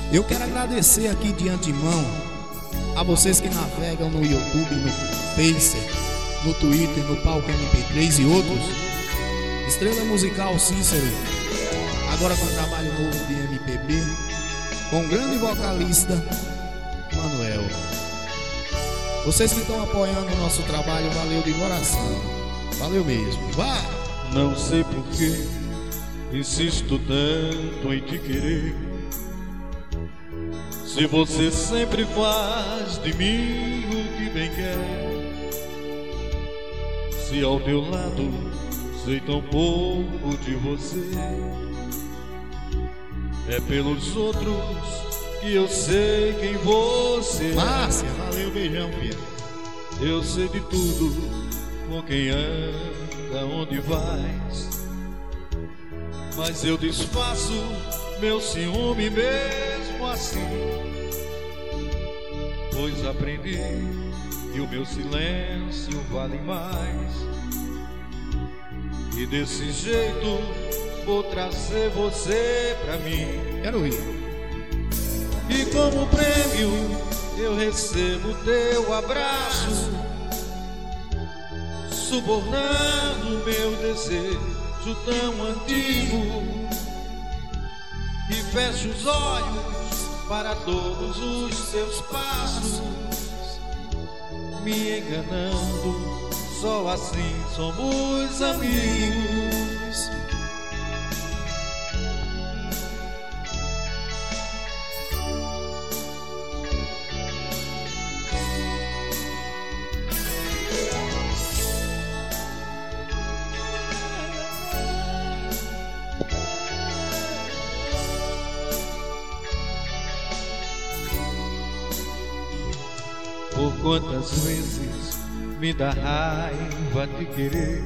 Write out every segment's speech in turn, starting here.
Eu quero agradecer aqui de antemão a vocês que navegam no YouTube, no Face, no Twitter, no Palco MP3 e outros. Estrela Musical Cícero, agora com trabalho novo de MPB, com o grande vocalista Manuel. Vocês que estão apoiando o nosso trabalho, valeu de coração. Valeu mesmo. Vá! Não sei por que insisto tanto em te querer, se você sempre faz de mim o que bem quer. Se ao teu lado sei tão pouco de você, é pelos outros que eu sei quem você é. Márcia, valeu, beijão, filho. Eu sei de tudo, com quem anda, onde vais, mas eu desfaço meu ciúme mesmo assim, pois aprendi que o meu silêncio vale mais, e desse jeito vou trazer você pra mim. Quero ir. E como prêmio eu recebo teu abraço, subornando meu desejo tão antigo, e fecho os olhos para todos os seus passos, me enganando, só assim somos amigos. Por quantas vezes me dá raiva te querer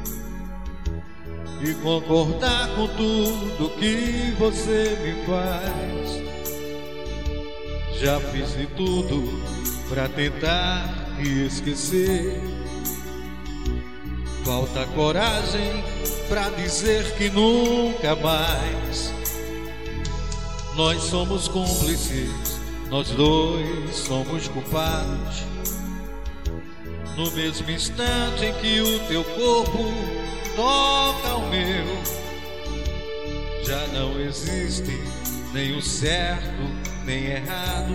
e concordar com tudo que você me faz. Já fiz de tudo pra tentar te esquecer, falta coragem pra dizer que nunca mais. Nós somos cúmplices, nós dois somos culpados, no mesmo instante em que o teu corpo toca o meu. Já não existe nem o certo nem errado,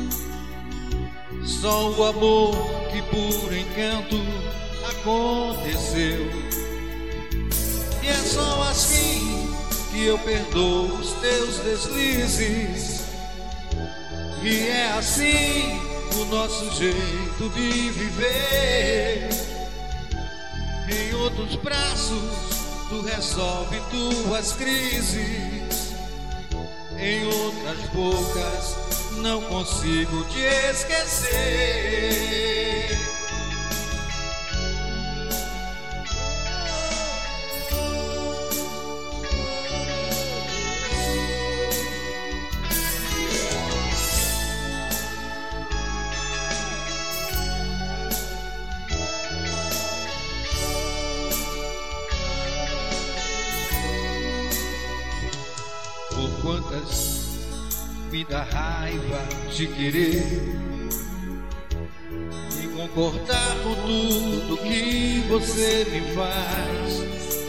só o amor que por encanto aconteceu. E é só assim que eu perdoo os teus deslizes, e é assim o nosso jeito de viver. Em outros braços tu resolve tuas crises, em outras bocas não consigo te esquecer. Por quantas me dá raiva de querer e concordar com tudo que você me faz.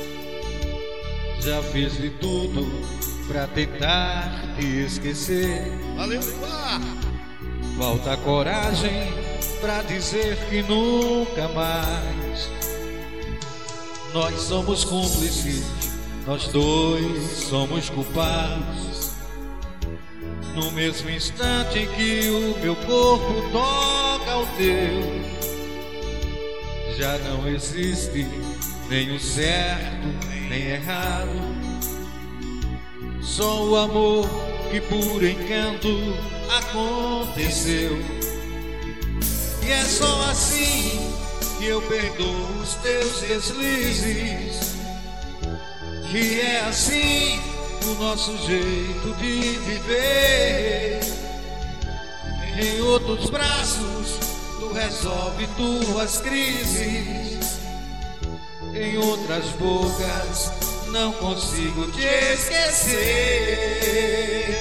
Já fiz de tudo pra tentar te esquecer. Valeu, Falta coragem pra dizer que nunca mais. Nós somos cúmplices, nós dois somos culpados, no mesmo instante em que o meu corpo toca o teu. Já não existe nem o certo nem errado, só o amor que por encanto aconteceu. E é só assim que eu perdoo os teus deslizes, e é assim o nosso jeito de viver. Em outros braços tu resolve tuas crises, em outras bocas não consigo te esquecer.